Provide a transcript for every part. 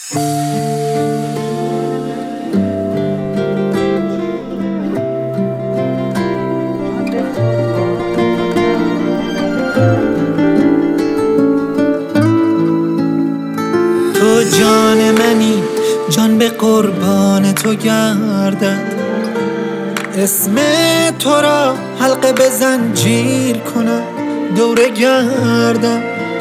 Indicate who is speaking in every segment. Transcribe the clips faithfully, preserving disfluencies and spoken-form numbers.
Speaker 1: تو جان منی، جان به قربان تو گردد. اسم تو را حلقه به زنجیر کنم، دوره گردم.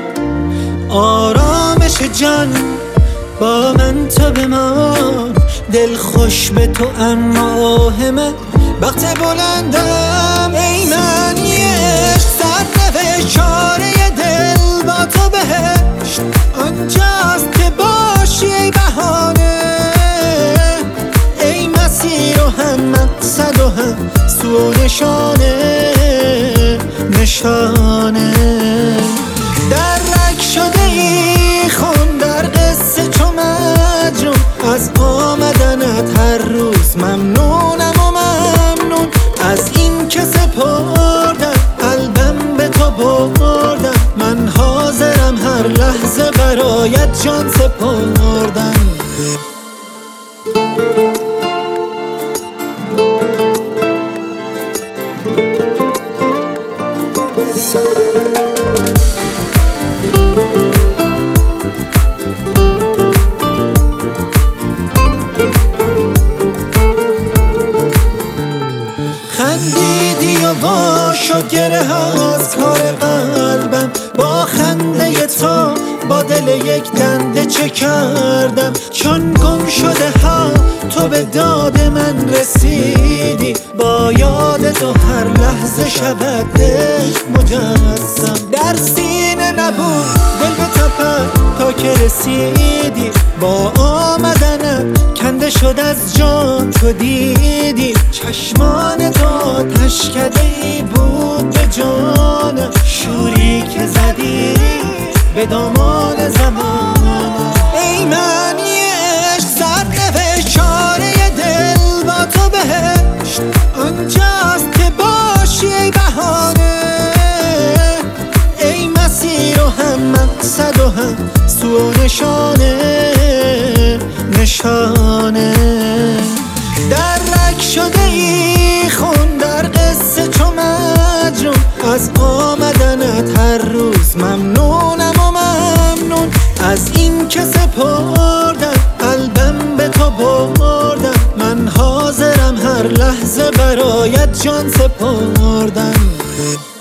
Speaker 1: آرامش جان با من تو بمان، دل خوش به تو اما آهمه وقت بلندم. ای من یه صد نوشاره دل با تو بهشت آنجاست که باشی ای بهانه. ای مسیر و هم مقصد و هم سو و نشانه نشانه. در رگ شده ای خون در قصه چو مجنون، از آمدنت هر روز ممنونم و ممنون. از این که سپردم قلبم به تو بردم، من حاضرم هر لحظه برایت جان سپردم. خندیدی و وا شد گره از کار قلبم، با خنده تو با دل یک دنده چه کردم. چون گم شده ها تو به داد من رسیدی، با یاد تو هر لحظه شود دل مجسم. در سینه نبود دل به تپم تا که رسیدی، با آمدنت کنده شد از جان تو دیدی. چشمان تو تشکده ای بود به جانم، شوری که زدی به دامان زمان. ای من یه صد نوشاره دل با تو بهشت آنجاست که باشی ای بهانه. ای مسیر و هم مقصد و هم سو و نشانه نشانه. در رگ شده ای خون در قصه چو مجنون، از آمدنت هر روز ممنونم و ممنون. از این که سپردم قلبم به تو بردم، من حاضرم هر لحظه برایت جان سپردم.